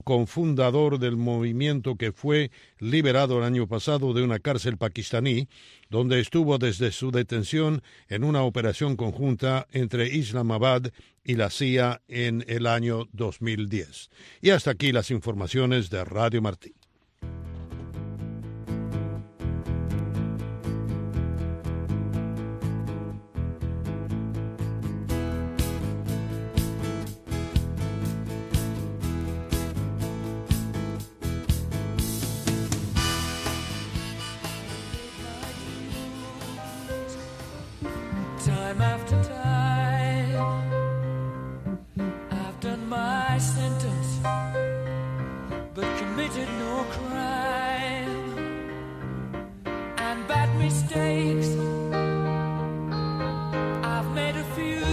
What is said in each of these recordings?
cofundador del movimiento que fue liberado el año pasado de una cárcel pakistaní, donde estuvo desde su detención en una operación conjunta entre Islamabad y la CIA en el año 2010. Y hasta aquí las informaciones de Radio Martí. Time after time, I've done my sentence, but committed no crime. And bad mistakes, I've made a few.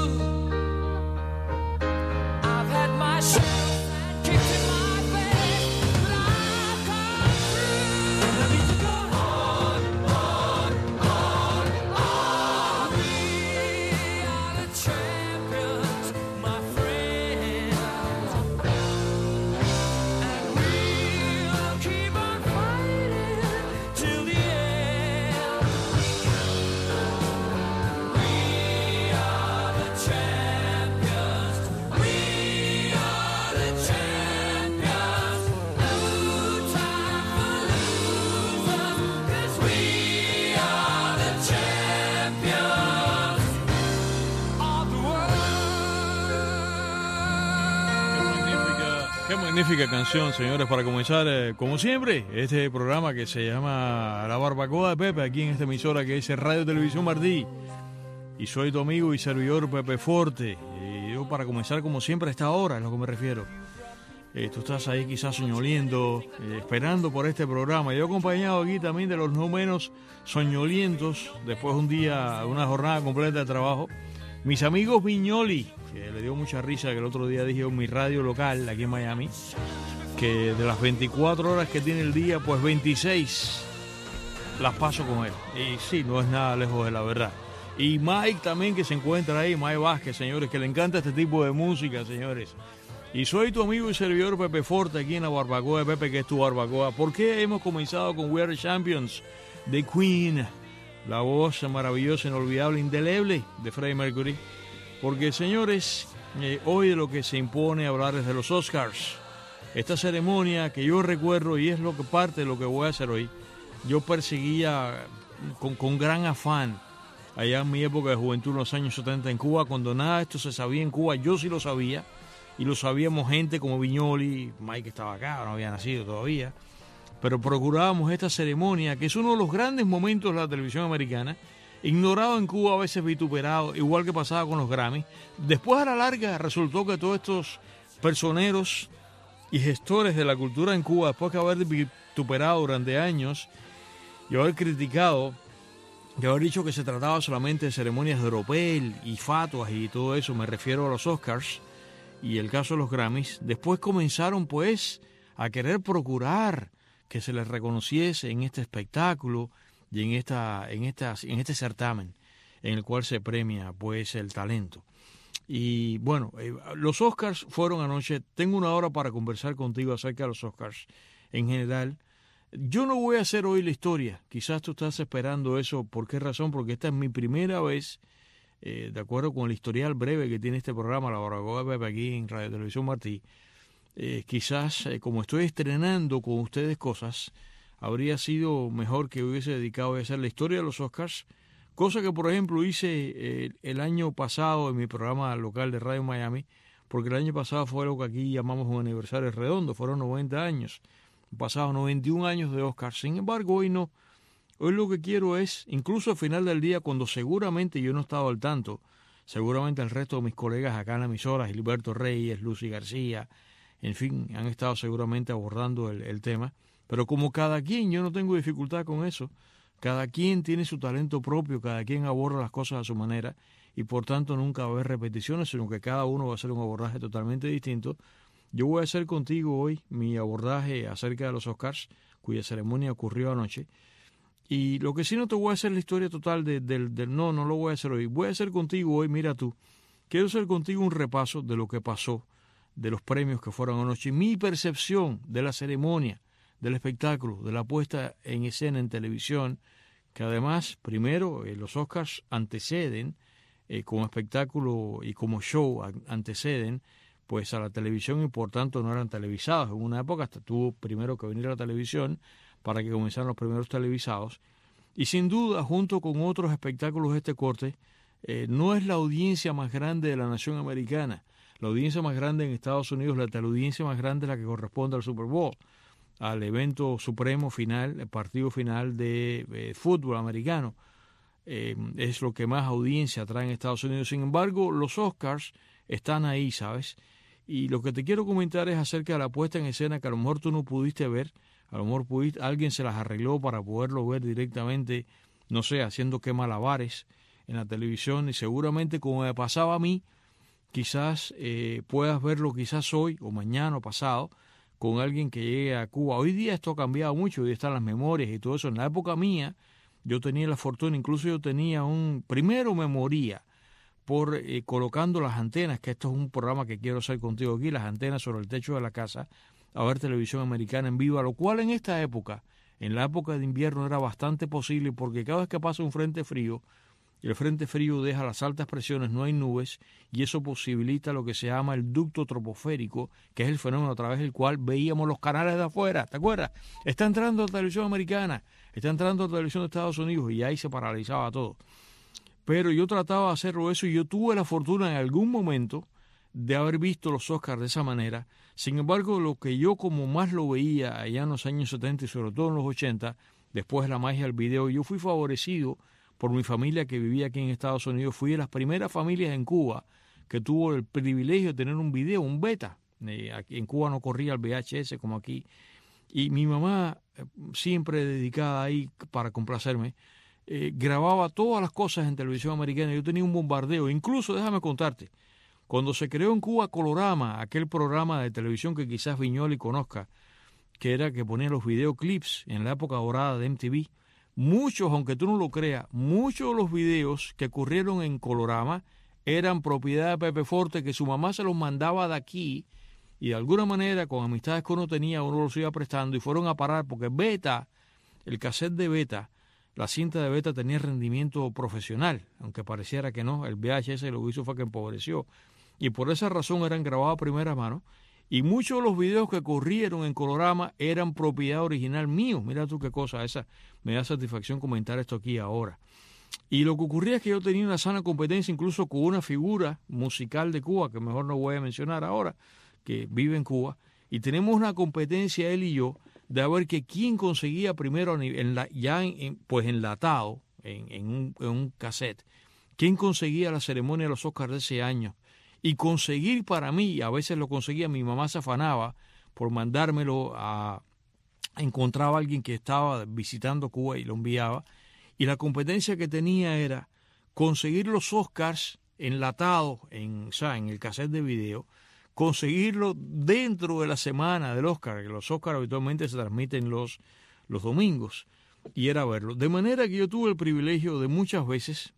I've had my share of kicks in my face, but I've come through. And I need to go on, on, on, on. We are the champions, my friends, and we'll keep on fighting till the end. We are the champions. We are the champions. No time for losers, 'cause we are the champions of the world. Qué magnífica canción, señores, para comenzar, como siempre, este programa que se llama La Barbacoa de Pepe, aquí en esta emisora que es Radio Televisión Martí. Y soy tu amigo y servidor Pepe Forte. Y yo, para comenzar, como siempre, a esta hora es lo que me refiero. Tú estás ahí quizás soñoliento, esperando por este programa. Yo acompañado aquí también de los no menos soñolientos, después de un día, una jornada completa de trabajo. Mis amigos Viñoli, que le dio mucha risa que el otro día dije en mi radio local aquí en Miami, que de las 24 horas que tiene el día, pues 26 las paso con él. Y sí, no es nada lejos de la verdad. Y Mike también, que se encuentra ahí, Mike Vázquez, señores, que le encanta este tipo de música, señores. Y soy tu amigo y servidor Pepe Forte aquí en la Barbacoa de Pepe, que es tu barbacoa. ¿Por qué hemos comenzado con We Are the Champions de Queen? La voz maravillosa, inolvidable, indeleble de Freddie Mercury. Porque, señores, hoy de lo que se impone hablar es de los Oscars. Esta ceremonia que yo recuerdo, y es lo que parte de lo que voy a hacer hoy, yo perseguía con gran afán allá en mi época de juventud, en los años 70 en Cuba, cuando nada de esto se sabía en Cuba. Yo sí lo sabía, y lo sabíamos gente como Viñoli, Mike estaba acá, no había nacido todavía, pero procurábamos esta ceremonia, que es uno de los grandes momentos de la televisión americana, ignorado en Cuba, a veces vituperado, igual que pasaba con los Grammys. Después, a la larga, resultó que todos estos personeros y gestores de la cultura en Cuba, después de haber vituperado durante años y haber criticado, y haber dicho que se trataba solamente de ceremonias de oropel y fatuas y todo eso, me refiero a los Oscars y el caso de los Grammys, después comenzaron pues a querer procurar que se les reconociese en este espectáculo y en este certamen en el cual se premia pues el talento. Y bueno, los Oscars fueron anoche. Tengo una hora para conversar contigo acerca de los Oscars en general. Yo no voy a hacer hoy la historia, quizás tú estás esperando eso. ¿Por qué razón? Porque esta es mi primera vez, de acuerdo con el historial breve que tiene este programa, La Barbacoa de Pepe, aquí en Radio Televisión Martí. Quizás, como estoy estrenando con ustedes cosas, habría sido mejor que hubiese dedicado a hacer la historia de los Oscars, cosa que, por ejemplo, hice el año pasado en mi programa local de Radio Miami, porque el año pasado fue lo que aquí llamamos un aniversario redondo, fueron 90 años, pasados 91 años de Oscars. Sin embargo, hoy no. Hoy lo que quiero es, incluso al final del día, cuando seguramente yo no estaba al tanto, seguramente el resto de mis colegas acá en la emisora, Gilberto Reyes, Lucy García, en fin, han estado seguramente abordando el tema. Pero como cada quien, yo no tengo dificultad con eso. Cada quien tiene su talento propio, cada quien aborda las cosas a su manera y por tanto nunca va a haber repeticiones, sino que cada uno va a hacer un abordaje totalmente distinto. Yo voy a hacer contigo hoy mi abordaje acerca de los Oscars, cuya ceremonia ocurrió anoche. Y lo que sí no te voy a hacer la historia total no lo voy a hacer hoy. Voy a hacer contigo hoy, mira tú, quiero hacer contigo un repaso de lo que pasó de los premios que fueron anoche. Mi percepción de la ceremonia, del espectáculo, de la puesta en escena en televisión, que además, primero, los Oscars anteceden, como espectáculo y como show anteceden, pues a la televisión y por tanto no eran televisados. En una época hasta tuvo primero que venir a la televisión para que comenzaran los primeros televisados. Y sin duda, junto con otros espectáculos de este corte, no es la audiencia más grande de la nación americana. La audiencia más grande en Estados Unidos, la teleaudiencia más grande es la que corresponde al Super Bowl, al evento supremo final, el partido final de fútbol americano. Es lo que más audiencia trae en Estados Unidos. Sin embargo, los Oscars están ahí, ¿sabes? Y lo que te quiero comentar es acerca de la puesta en escena que a lo mejor tú no pudiste ver, a lo mejor alguien se las arregló para poderlo ver directamente, no sé, haciendo que malabares en la televisión, y seguramente como me pasaba a mí, quizás puedas verlo quizás hoy o mañana o pasado con alguien que llegue a Cuba. Hoy día esto ha cambiado mucho, hoy están las memorias y todo eso. En la época mía yo tenía la fortuna, incluso yo tenía primero me moría por colocando las antenas, que esto es un programa que quiero hacer contigo aquí, las antenas sobre el techo de la casa, a ver televisión americana en vivo, lo cual en esta época, en la época de invierno, era bastante posible, porque cada vez que pasa un frente frío, el frente frío deja las altas presiones, no hay nubes, y eso posibilita lo que se llama el ducto troposférico, que es el fenómeno a través del cual veíamos los canales de afuera, ¿te acuerdas? Está entrando la televisión americana, está entrando la televisión de Estados Unidos, y ahí se paralizaba todo. Pero yo trataba de hacerlo eso, y yo tuve la fortuna en algún momento de haber visto los Oscars de esa manera. Sin embargo, lo que yo como más lo veía allá en los años 70 y sobre todo en los 80, después de la magia del video, yo fui favorecido por mi familia que vivía aquí en Estados Unidos. Fui de las primeras familias en Cuba que tuvo el privilegio de tener un video, un beta. Aquí en Cuba no corría el VHS como aquí. Y mi mamá, siempre dedicada ahí para complacerme, grababa todas las cosas en televisión americana. Yo tenía un bombardeo. Incluso, déjame contarte, cuando se creó en Cuba Colorama, aquel programa de televisión que quizás Viñoli conozca, que era que ponía los videoclips en la época dorada de MTV, muchos, aunque tú no lo creas, muchos de los videos que ocurrieron en Colorama eran propiedad de Pepe Forte, que su mamá se los mandaba de aquí, y de alguna manera, con amistades que uno tenía, uno los iba prestando, y fueron a parar, porque Beta, el cassette de Beta, la cinta de Beta tenía rendimiento profesional, aunque pareciera que no. El VHS lo que hizo fue que empobreció, y por esa razón eran grabados a primera mano, y muchos de los videos que corrieron en Colorama eran propiedad original mío. Mira tú qué cosa, esa me da satisfacción comentar esto aquí ahora. Y lo que ocurría es que yo tenía una sana competencia incluso con una figura musical de Cuba, que mejor no voy a mencionar ahora, que vive en Cuba, y tenemos una competencia él y yo de a ver que quién conseguía primero pues enlatado en un cassette, quién conseguía la ceremonia de los Oscars de ese año. Y conseguir para mí, a veces lo conseguía, mi mamá se afanaba por mandármelo encontraba a alguien que estaba visitando Cuba y lo enviaba, y la competencia que tenía era conseguir los Oscars enlatados en el cassette de video, conseguirlo dentro de la semana del Oscar, que los Oscars habitualmente se transmiten los domingos, y era verlo. De manera que yo tuve el privilegio de muchas veces,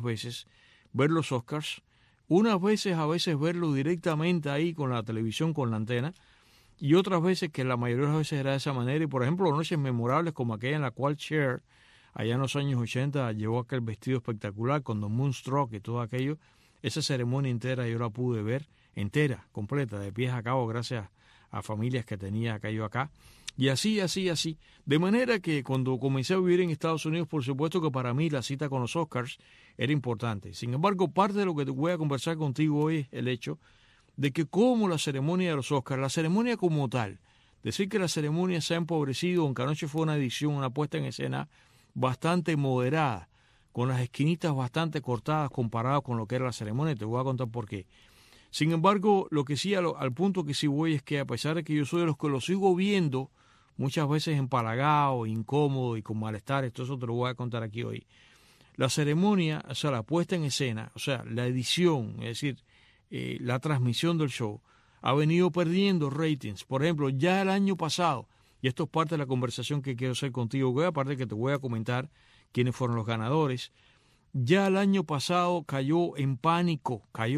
ver los Oscars, a veces verlo directamente ahí con la televisión, con la antena, y otras veces que la mayoría de las veces era de esa manera. Y por ejemplo, noches memorables como aquella en la cual Cher, allá en los años 80, llevó aquel vestido espectacular con The Moonstruck y todo aquello, esa ceremonia entera yo la pude ver entera, completa, de pies a cabo, gracias a familias que tenía aquello acá. Y así. De manera que cuando comencé a vivir en Estados Unidos, por supuesto que para mí la cita con los Oscars era importante. Sin embargo, parte de lo que voy a conversar contigo hoy es el hecho de que como la ceremonia de los Oscars, la ceremonia como tal, decir que la ceremonia se ha empobrecido, aunque anoche fue una edición, una puesta en escena bastante moderada, con las esquinitas bastante cortadas comparado con lo que era la ceremonia, te voy a contar por qué. Sin embargo, lo que sí, al punto que sí voy es que a pesar de que yo soy de los que lo sigo viendo, muchas veces empalagado, incómodo y con malestar, esto eso te lo voy a contar aquí hoy. La ceremonia, o sea, la puesta en escena, o sea, la edición, es decir, la transmisión del show, ha venido perdiendo ratings. Por ejemplo, ya el año pasado, y esto es parte de la conversación que quiero hacer contigo, aparte que te voy a comentar quiénes fueron los ganadores. Ya el año pasado cayó en pánico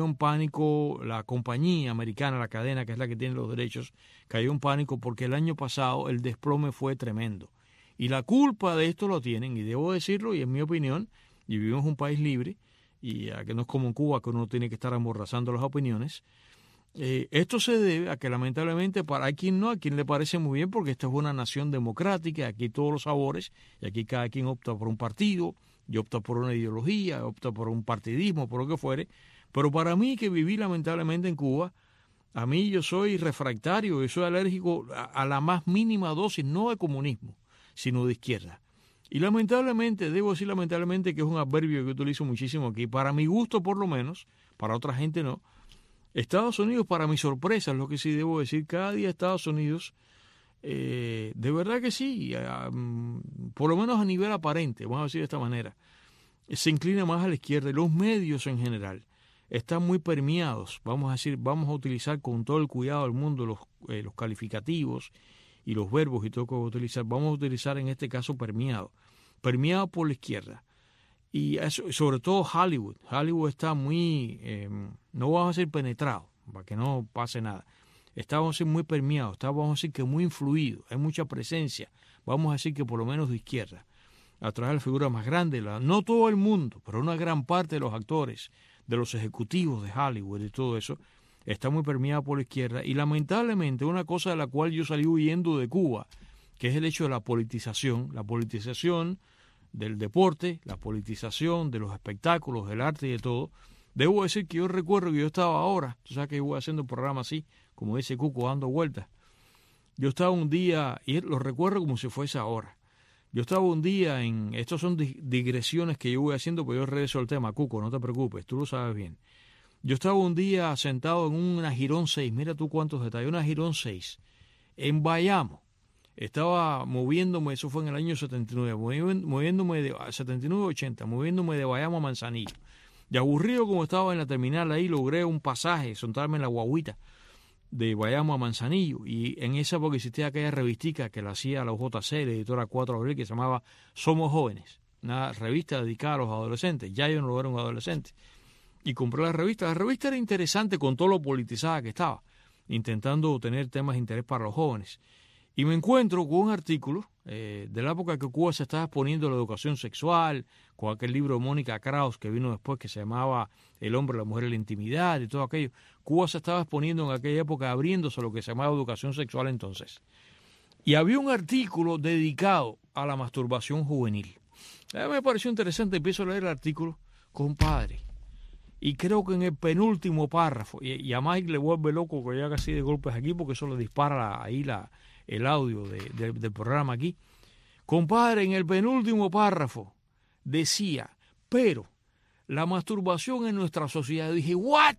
la compañía americana, la cadena que es la que tiene los derechos, cayó en pánico porque el año pasado el desplome fue tremendo. Y la culpa de esto lo tienen, y debo decirlo, y en mi opinión, y vivimos en un país libre, y a que no es como en Cuba, que uno tiene que estar amordazando las opiniones, esto se debe a que lamentablemente para quien no, a quien le parece muy bien, porque esta es una nación democrática, aquí hay todos los sabores, y aquí cada quien opta por un partido, y opta por una ideología, opta por un partidismo, por lo que fuere, pero para mí que viví lamentablemente en Cuba, a mí yo soy refractario, yo soy alérgico a la más mínima dosis, no de comunismo, sino de izquierda. Y lamentablemente, debo decir lamentablemente que es un adverbio que utilizo muchísimo aquí, para mi gusto por lo menos, para otra gente no. Estados Unidos, para mi sorpresa, es lo que sí debo decir, cada día Estados Unidos, de verdad que sí, por lo menos a nivel aparente, vamos a decir de esta manera, se inclina más a la izquierda. Y los medios en general están muy permeados, vamos a decir, vamos a utilizar con todo el cuidado del mundo los calificativos y los verbos y todo lo que voy a utilizar, vamos a utilizar en este caso permeado por la izquierda. Y eso, sobre todo Hollywood está muy, no vamos a decir penetrado, para que no pase nada, está, vamos a decir, muy permeado, está, vamos a decir, que muy influido, hay mucha presencia, vamos a decir que por lo menos de izquierda, a través de la figura más grande, no todo el mundo, pero una gran parte de los actores, de los ejecutivos de Hollywood y todo eso, está muy permeado por la izquierda. Y lamentablemente una cosa de la cual yo salí huyendo de Cuba, que es el hecho de la politización del deporte, la politización de los espectáculos, del arte y de todo. Debo decir que yo recuerdo que yo estaba ahora, tú sabes que yo voy haciendo un programa así, como dice Cuco, dando vueltas. Yo estaba un día, y lo recuerdo como si fuese ahora, yo estaba un día estos son digresiones que yo voy haciendo, pero yo regreso al tema, Cuco, no te preocupes, tú lo sabes bien. Yo estaba un día sentado en una Girón 6, mira tú cuántos detalles, una Girón 6, en Bayamo. Estaba moviéndome, eso fue en el año 79, moviéndome de 79-80, moviéndome de Bayamo a Manzanillo. Y aburrido como estaba en la terminal ahí, logré un pasaje, sentarme en la guaguita de Bayamo a Manzanillo. Y en esa época existía aquella revistica que la hacía la UJC, la editora 4 de abril, que se llamaba Somos Jóvenes, una revista dedicada a los adolescentes. Ya yo no era un adolescente. Y compré la revista. La revista era interesante con todo lo politizada que estaba, intentando tener temas de interés para los jóvenes. Y me encuentro con un artículo de la época que Cuba se estaba exponiendo a la educación sexual, con aquel libro de Mónica Kraus que vino después, que se llamaba El hombre, la mujer y la intimidad y todo aquello. Cuba se estaba exponiendo en aquella época, abriéndose a lo que se llamaba educación sexual entonces. Y había un artículo dedicado a la masturbación juvenil. Me pareció interesante, empiezo a leer el artículo, compadre. Y creo que en el penúltimo párrafo, y a Mike le vuelve loco que ya casi de golpes aquí, porque eso le dispara el audio del programa aquí. Compadre, en el penúltimo párrafo decía, pero la masturbación en nuestra sociedad. Dije, ¿what?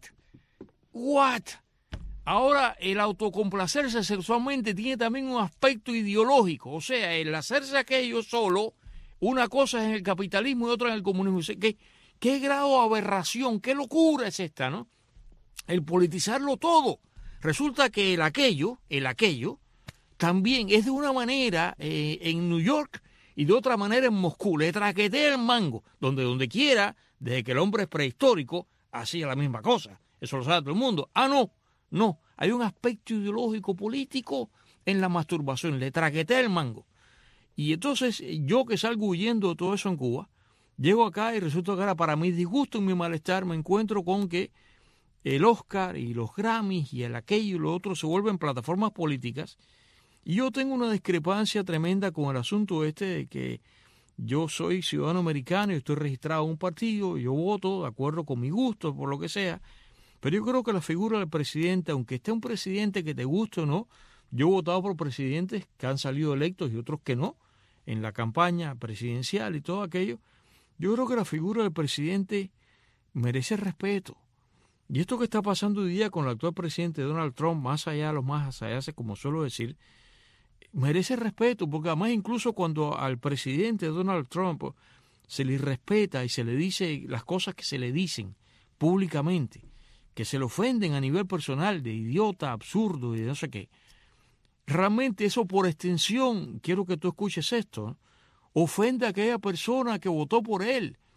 Ahora el autocomplacerse sexualmente tiene también un aspecto ideológico. O sea, el hacerse aquello solo, una cosa es en el capitalismo y otra en el comunismo. ¿Qué grado de aberración, qué locura es esta, ¿no? El politizarlo todo. Resulta que el aquello, también es de una manera en New York y de otra manera en Moscú. Le traquetea el mango, donde quiera, desde que el hombre es prehistórico, hacía la misma cosa. Eso lo sabe todo el mundo. No. Hay un aspecto ideológico político en la masturbación. Le traquetea el mango. Y entonces, yo que salgo huyendo de todo eso en Cuba, llego acá y resulta que ahora, para mi disgusto y mi malestar, me encuentro con que el Oscar y los Grammys y el aquello y lo otro se vuelven plataformas políticas. Y yo tengo una discrepancia tremenda con el asunto de que yo soy ciudadano americano y estoy registrado en un partido, yo voto de acuerdo con mi gusto, por lo que sea, pero yo creo que la figura del presidente, aunque esté un presidente que te guste o no, yo he votado por presidentes que han salido electos y otros que no, en la campaña presidencial y todo aquello. Yo creo que la figura del presidente merece respeto. Y esto que está pasando hoy día con el actual presidente Donald Trump, más allá de los más allá, como suelo decir, merece respeto, porque además incluso cuando al presidente Donald Trump se le respeta y se le dice las cosas que se le dicen públicamente, que se le ofenden a nivel personal de idiota, absurdo y de no sé qué, realmente eso por extensión, quiero que tú escuches esto, ofende a aquella persona que votó por él,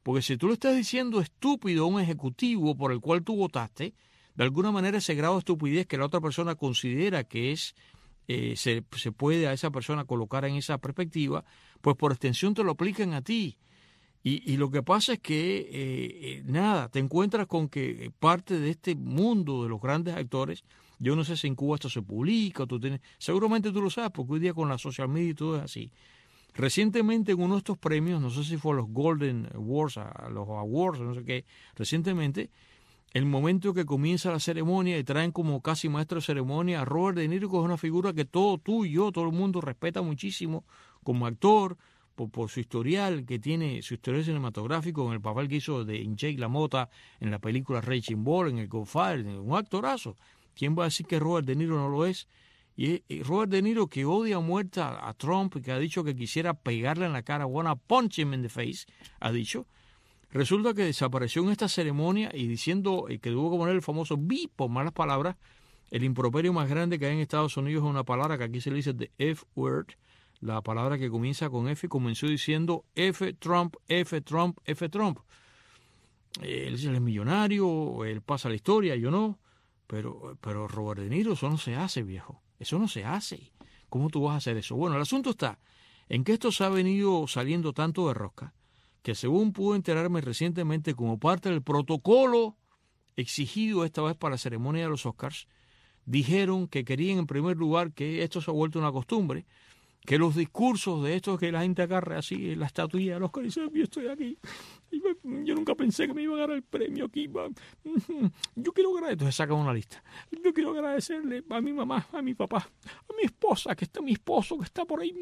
Porque si tú le estás diciendo estúpido a un ejecutivo por el cual tú votaste, de alguna manera ese grado de estupidez que la otra persona considera que es, se puede a esa persona colocar en esa perspectiva, pues por extensión te lo aplican a ti. Y lo que pasa es que, te encuentras con que parte de este mundo de los grandes actores, yo no sé si en Cuba esto se publica, seguramente tú lo sabes, porque hoy día con la social media y todo es así. Recientemente en uno de estos premios, no sé si fue a los Golden Awards, a los Awards, no sé qué, recientemente, el momento que comienza la ceremonia y traen como casi maestro de ceremonia a Robert De Niro, que es una figura que tú y yo, todo el mundo respeta muchísimo como actor, por su historial que tiene, su historial cinematográfico, en el papel que hizo de Jake LaMotta en la película Raging Bull, en el Godfather, un actorazo. ¿Quién va a decir que Robert De Niro no lo es? Y Robert De Niro, que odia a muerte a Trump, que ha dicho que quisiera pegarle en la cara, wanna punch him in the face, ha dicho. Resulta que desapareció en esta ceremonia y diciendo que tuvo que poner el famoso beep por malas palabras. El improperio más grande que hay en Estados Unidos es una palabra que aquí se le dice the F-word, la palabra que comienza con F, y comenzó diciendo F Trump, F Trump, F Trump. Él es millonario, él pasa la historia, yo no. Pero Robert De Niro, eso no se hace, viejo. Eso no se hace. ¿Cómo tú vas a hacer eso? Bueno, el asunto está en que esto se ha venido saliendo tanto de rosca que, según pude enterarme recientemente, como parte del protocolo exigido esta vez para la ceremonia de los Oscars, dijeron que querían en primer lugar, que esto se ha vuelto una costumbre, que los discursos de estos que la gente agarre así en la estatuilla de los Oscars y dice, yo estoy aquí, yo nunca pensé que me iba a ganar el premio aquí, yo quiero agradecer, entonces sacan una lista, yo quiero agradecerle a mi mamá, a mi papá, a mi esposa, mi esposo que está por ahí,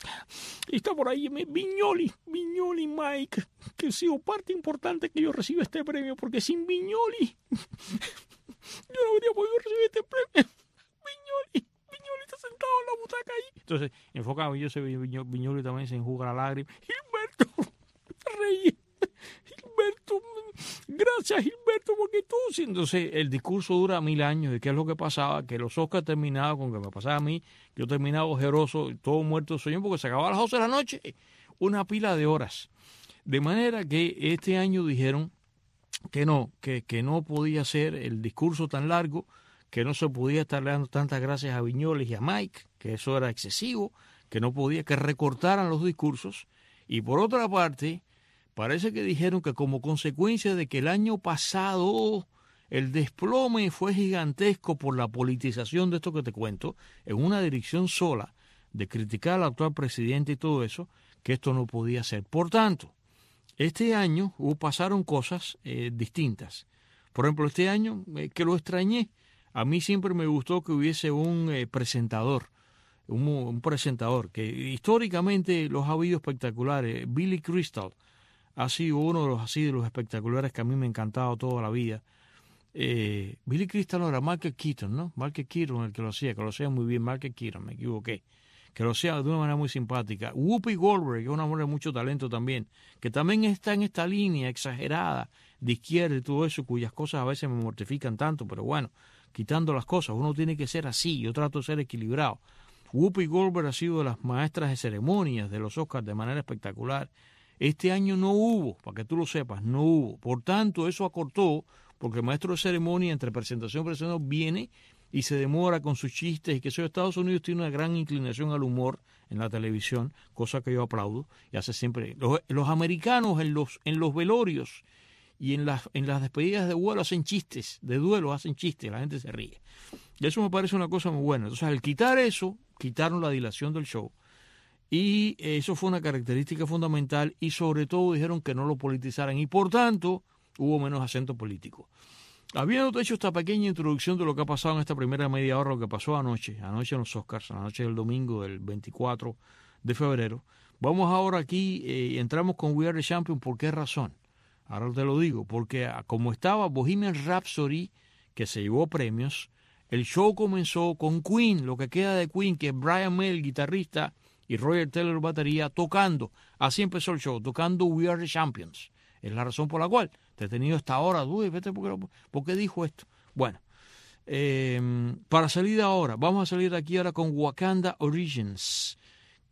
Viñoli Mike, que ha sido parte importante que yo reciba este premio, porque sin Viñoli yo no habría podido recibir este premio. Viñoli está sentado en la butaca ahí. Entonces, enfocado, yo sé, Viñoli también se enjuga la lágrima. Gilberto Reyes, Gilberto, gracias Gilberto, porque tú... Entonces, el discurso dura 1000 años. ¿Y qué es lo que pasaba? Que los Oscars terminaban con que me pasaba a mí, yo terminaba ojeroso, todo muerto de sueño, porque se acababa a las 12 de la noche. Una pila de horas. De manera que este año dijeron que no podía ser el discurso tan largo, que no se podía estarle dando tantas gracias a Viñoles y a Mike, que eso era excesivo, que no podía, que recortaran los discursos. Y por otra parte, parece que dijeron que como consecuencia de que el año pasado el desplome fue gigantesco por la politización de esto que te cuento, en una dirección sola, de criticar al actual presidente y todo eso, que esto no podía ser. Por tanto, este año pasaron cosas distintas. Por ejemplo, este año, que lo extrañé, a mí siempre me gustó que hubiese un presentador, un presentador, que históricamente los ha habido espectaculares. Billy Crystal ha sido uno de los espectaculares que a mí me ha encantado toda la vida. Billy Crystal no era Michael Keaton, ¿no? Michael Keaton el que lo hacía muy bien, Michael Keaton, me equivoqué. Que lo hacía de una manera muy simpática. Whoopi Goldberg, que es una mujer de mucho talento también, que también está en esta línea exagerada de izquierda y todo eso, cuyas cosas a veces me mortifican tanto, pero bueno, quitando las cosas, uno tiene que ser así, yo trato de ser equilibrado. Whoopi Goldberg ha sido de las maestras de ceremonias de los Oscars de manera espectacular. Este año no hubo, para que tú lo sepas, no hubo. Por tanto, eso acortó, porque el maestro de ceremonia entre presentación y presentación viene y se demora con sus chistes, y que eso. Estados Unidos tiene una gran inclinación al humor en la televisión, cosa que yo aplaudo, y hace siempre. Los americanos en los velorios y en las despedidas de vuelo hacen chistes, de duelo hacen chistes, la gente se ríe. Y eso me parece una cosa muy buena. Entonces, al quitar eso, quitaron la dilación del show. Y eso fue una característica fundamental, y sobre todo dijeron que no lo politizaran, y por tanto hubo menos acento político. Habiendo hecho esta pequeña introducción de lo que ha pasado en esta primera media hora, lo que pasó anoche en los Oscars, la noche del domingo del 24 de febrero, vamos ahora aquí, entramos con We Are the Champions. ¿Por qué razón? Ahora te lo digo, porque como estaba Bohemian Rhapsody, que se llevó premios, el show comenzó con Queen, lo que queda de Queen, que es Brian May, el guitarrista, y Roger Taylor, batería, tocando. Así empezó el show, tocando We Are the Champions. Es la razón por la cual te he tenido hasta ahora. Vete, ¿por qué dijo esto? Bueno, para salir de ahora, vamos a salir de aquí ahora con Wakanda Origins,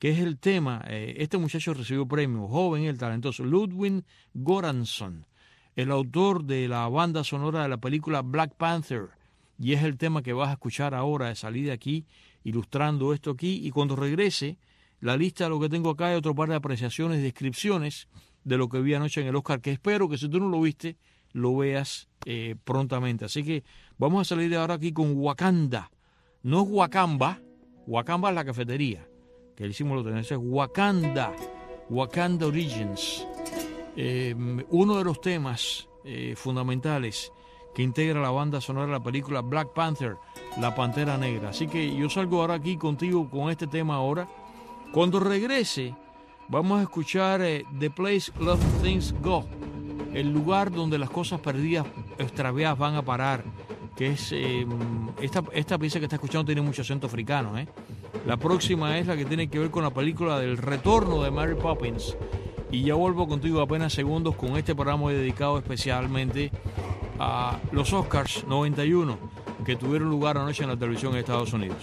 que es el tema. Este muchacho recibió premio, joven, el talentoso Ludwig Göransson, el autor de la banda sonora de la película Black Panther, y es el tema que vas a escuchar ahora de salir de aquí, ilustrando esto aquí, y cuando regrese, la lista de lo que tengo acá hay otro par de apreciaciones y descripciones de lo que vi anoche en el Oscar, que espero que si tú no lo viste, lo veas prontamente. Así que vamos a salir de ahora aquí con Wakanda. No es Wakamba, Wakamba es la cafetería, que le hicimos lo tenemos, es Wakanda, Wakanda Origins. Uno de los temas fundamentales que integra la banda sonora de la película Black Panther, La Pantera Negra. Así que yo salgo ahora aquí contigo con este tema ahora. Cuando regrese, vamos a escuchar The Place Love Things Go, el lugar donde las cosas perdidas, extraviadas van a parar, que es esta pieza que está escuchando tiene mucho acento africano. La próxima es la que tiene que ver con la película del retorno de Mary Poppins. Y ya vuelvo contigo apenas segundos con este programa dedicado especialmente a los Oscars 91 que tuvieron lugar anoche en la televisión de Estados Unidos.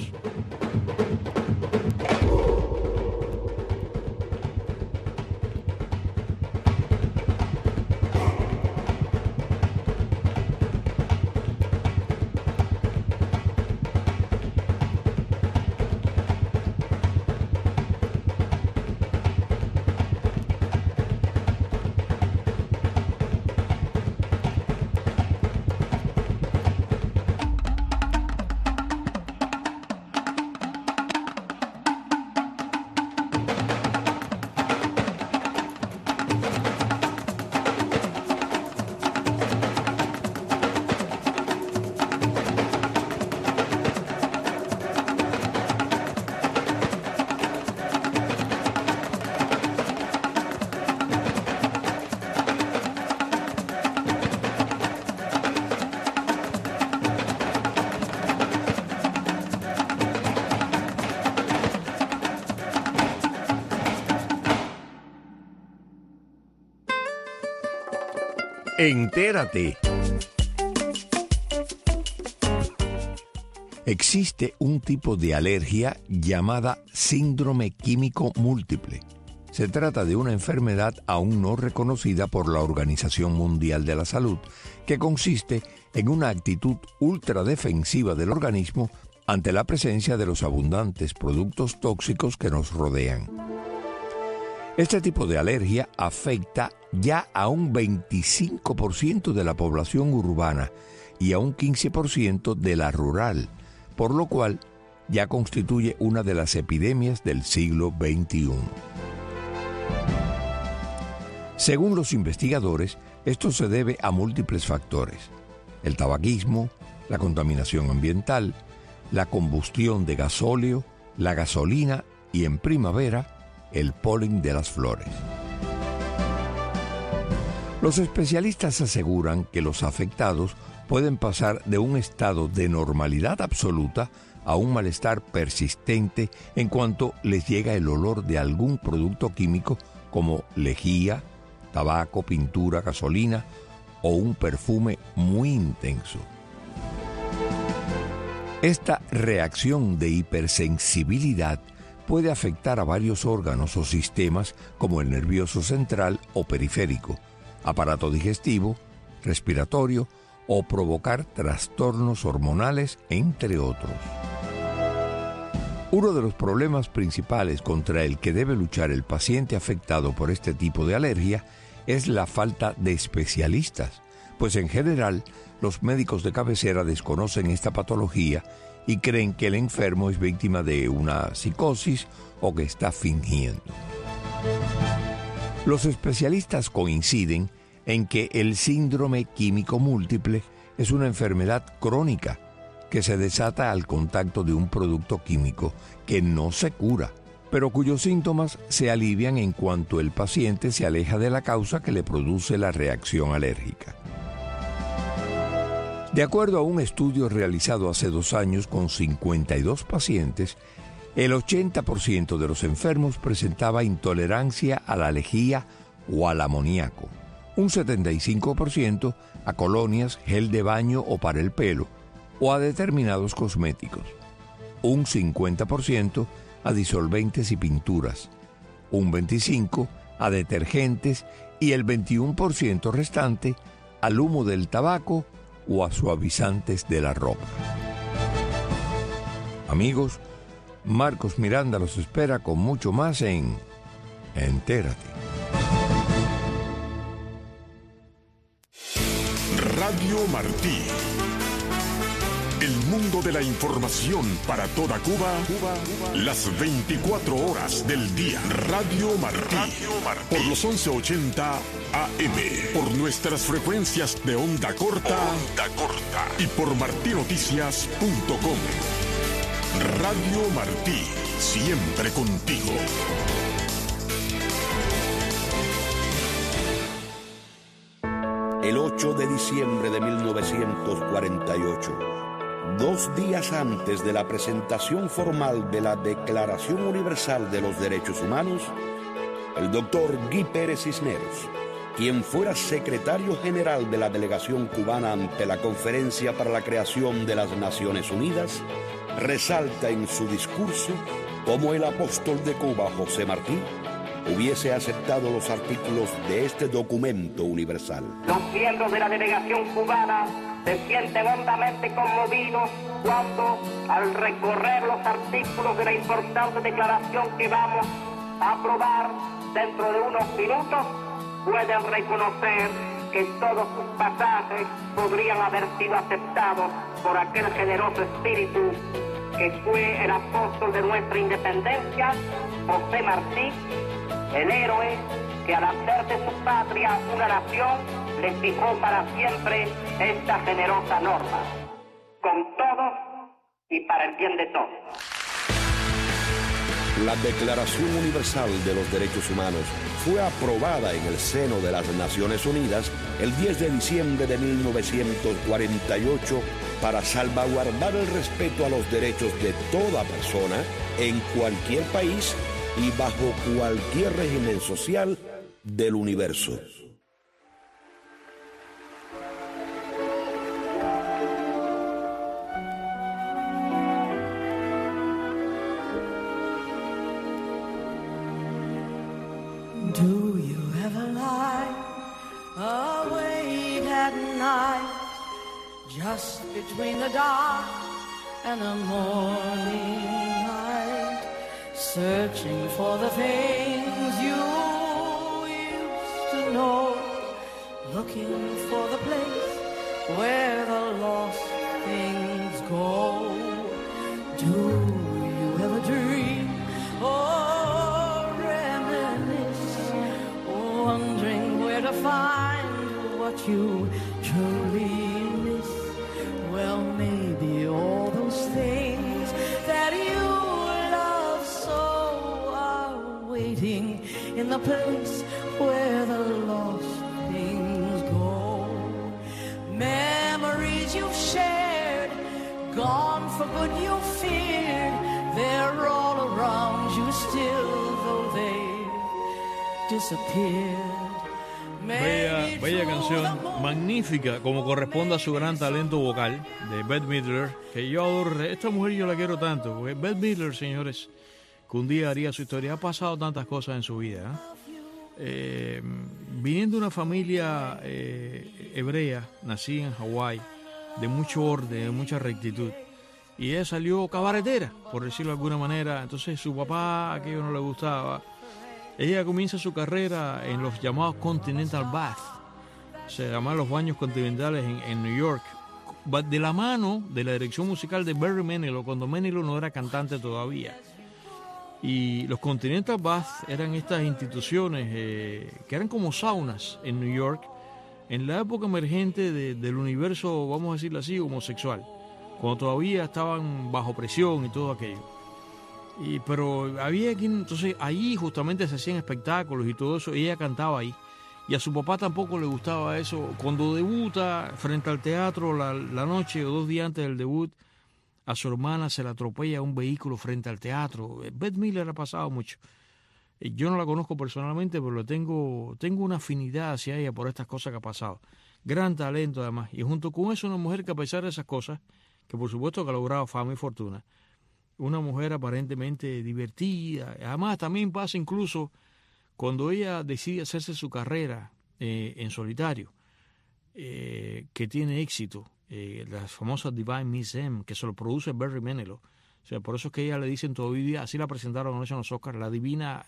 Entérate. Existe un tipo de alergia llamada síndrome químico múltiple. Se trata de una enfermedad aún no reconocida por la Organización Mundial de la Salud, que consiste en una actitud ultradefensiva del organismo ante la presencia de los abundantes productos tóxicos que nos rodean. Este tipo de alergia afecta ya a un 25% de la población urbana y a un 15% de la rural, por lo cual ya constituye una de las epidemias del siglo XXI. Según los investigadores, esto se debe a múltiples factores: el tabaquismo, la contaminación ambiental, la combustión de gasóleo, la gasolina y, en primavera, el polen de las flores. Los especialistas aseguran que los afectados pueden pasar de un estado de normalidad absoluta a un malestar persistente en cuanto les llega el olor de algún producto químico como lejía, tabaco, pintura, gasolina o un perfume muy intenso. Esta reacción de hipersensibilidad puede afectar a varios órganos o sistemas como el nervioso central o periférico, aparato digestivo, respiratorio o provocar trastornos hormonales, entre otros. Uno de los problemas principales contra el que debe luchar el paciente afectado por este tipo de alergia es la falta de especialistas, pues en general los médicos de cabecera desconocen esta patología y creen que el enfermo es víctima de una psicosis o que está fingiendo. Los especialistas coinciden en que el síndrome químico múltiple es una enfermedad crónica que se desata al contacto de un producto químico que no se cura, pero cuyos síntomas se alivian en cuanto el paciente se aleja de la causa que le produce la reacción alérgica. De acuerdo a un estudio realizado hace 2 años con 52 pacientes, el 80% de los enfermos presentaba intolerancia a la lejía o al amoníaco, un 75% a colonias, gel de baño o para el pelo, o a determinados cosméticos. un 50% a disolventes y pinturas, un 25% a detergentes y el 21% restante al humo del tabaco o a suavizantes de la ropa. Amigos, Marcos Miranda los espera con mucho más en Entérate. Radio Martí. El mundo de la información para toda Cuba, las 24 horas del día. Radio Martí. Por los 1180 AM. Por nuestras frecuencias de onda corta. Y por martinoticias.com. Radio Martí. Siempre contigo. El 8 de diciembre de 1948, 2 días antes de la presentación formal de la Declaración Universal de los Derechos Humanos, el doctor Guy Pérez Cisneros, quien fuera secretario general de la delegación cubana ante la Conferencia para la Creación de las Naciones Unidas, resalta en su discurso cómo el apóstol de Cuba, José Martí, hubiese aceptado los artículos de este documento universal. Los miembros de la delegación cubana se sienten hondamente conmovidos cuando, al recorrer los artículos de la importante declaración que vamos a aprobar dentro de unos minutos, pueden reconocer que todos sus pasajes podrían haber sido aceptados por aquel generoso espíritu que fue el apóstol de nuestra independencia, José Martí, el héroe que al hacer de su patria una nación le fijó para siempre esta generosa norma, con todos y para el bien de todos. La Declaración Universal de los Derechos Humanos fue aprobada en el seno de las Naciones Unidas el 10 de diciembre de 1948 para salvaguardar el respeto a los derechos de toda persona en cualquier país y bajo cualquier régimen social del universo. Do you ever lie awake at night, just between the dark and the morning light, searching for the things you used to know, looking for the place where the lost things go? Do you ever dream or reminisce, wondering where to find what you truly miss? Well, maybe all those things that you love so are waiting in the place where the lost things go. Memories you've shared, gone for good you feared, they're all around you still, though they've disappeared. Bella canción, magnífica, como corresponde a su gran talento vocal de Bette Midler, que yo adoro. Esta mujer yo la quiero tanto, porque Bette Midler, señores, que un día haría su historia. Ha pasado tantas cosas en su vida, viniendo de una familia hebrea, nacida en Hawái, de mucho orden, de mucha rectitud, y ella salió cabaretera, por decirlo de alguna manera. Entonces su papá, aquello no le gustaba. Ella comienza su carrera en los llamados Continental Bath, se llaman los baños continentales en New York, de la mano de la dirección musical de Barry Manilow, cuando Manilow no era cantante todavía. Y los Continental Bath eran estas instituciones que eran como saunas en New York, en la época emergente del universo, vamos a decirlo así, homosexual, cuando todavía estaban bajo presión y todo aquello. Pero había quien, entonces ahí justamente se hacían espectáculos y todo eso, y ella cantaba ahí. Y a su papá tampoco le gustaba eso. Cuando debuta frente al teatro la noche o 2 días antes del debut, a su hermana se le atropella un vehículo frente al teatro. Bette Midler ha pasado mucho. Yo no la conozco personalmente, pero tengo una afinidad hacia ella por estas cosas que ha pasado. Gran talento además. Y junto con eso una mujer que, a pesar de esas cosas, que por supuesto que ha logrado fama y fortuna, una mujer aparentemente divertida. Además, también pasa incluso cuando ella decide hacerse su carrera en solitario, que tiene éxito, las famosas Divine Miss M, que se lo produce Barry Manilow. O sea, por eso es que ella le dicen todavía, así la presentaron anoche en los Oscars, la divina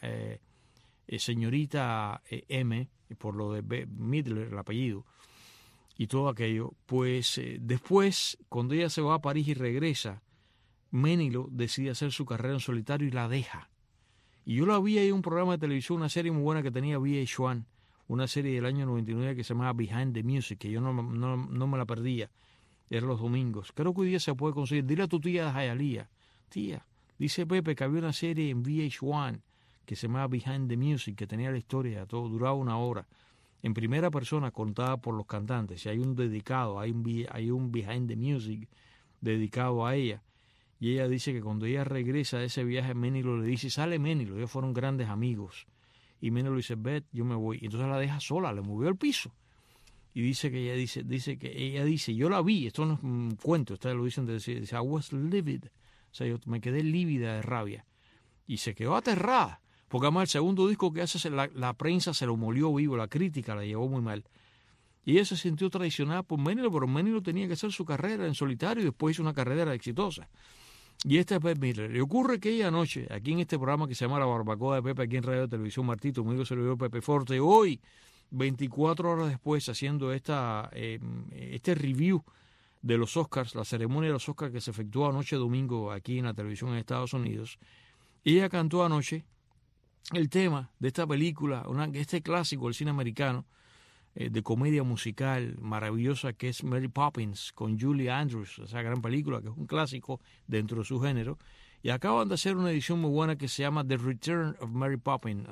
señorita M, por lo de Midler, el apellido, y todo aquello. Pues después, cuando ella se va a París y regresa, Manilow decide hacer su carrera en solitario y la deja. Y yo la vi ahí en un programa de televisión, una serie muy buena que tenía VH1, una serie del año 99 que se llamaba Behind the Music, que yo no me la perdía, era los domingos. Creo que hoy día se puede conseguir. Dile a tu tía de Hialeah, tía, dice Pepe que había una serie en VH1 que se llamaba Behind the Music, que tenía la historia, todo duraba 1 hora, en primera persona contada por los cantantes. Y hay un dedicado, hay un Behind the Music dedicado a ella. Y ella dice que cuando ella regresa de ese viaje, Manilow le dice, sale Manilow, ellos fueron grandes amigos. Y Manilow dice, Beth, yo me voy. Y entonces la deja sola, le movió el piso. Y dice que ella dice, yo la vi, esto no es un cuento, ustedes lo dicen, dice, I was livid. O sea, yo me quedé lívida de rabia. Y se quedó aterrada. Porque además el segundo disco que hace, la prensa se lo molió vivo, la crítica la llevó muy mal. Y ella se sintió traicionada por Manilow, pero Manilow tenía que hacer su carrera en solitario y después hizo una carrera exitosa. Y esta es Beth Midler. Y ocurre que ella anoche, aquí en este programa que se llama La Barbacoa de Pepe, aquí en Radio Televisión Martí, tu amigo servidor Pepe Forte, hoy, 24 horas después, haciendo este review de los Oscars, la ceremonia de los Oscars que se efectuó anoche domingo aquí en la televisión en Estados Unidos, ella cantó anoche el tema de esta película, este clásico del cine americano, de comedia musical maravillosa que es Mary Poppins con Julie Andrews, esa gran película que es un clásico dentro de su género, y acaban de hacer una edición muy buena que se llama The Return of Mary Poppins,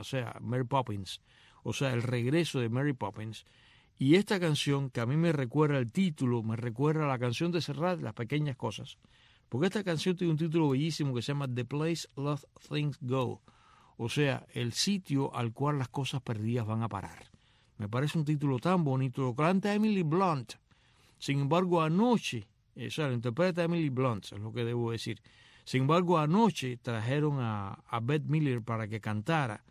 o sea, el regreso de Mary Poppins. Y esta canción, que a mí me recuerda el título, me recuerda a la canción de Serrat, Las Pequeñas Cosas, porque esta canción tiene un título bellísimo que se llama The Place Lost Things Go, o sea, el sitio al cual las cosas perdidas van a parar. Me parece un título tan bonito. Lo canta Emily Blunt. Sin embargo, anoche, o sea, lo interpreta Emily Blunt, es lo que debo decir. Sin embargo, anoche trajeron a Beth Midler para que cantara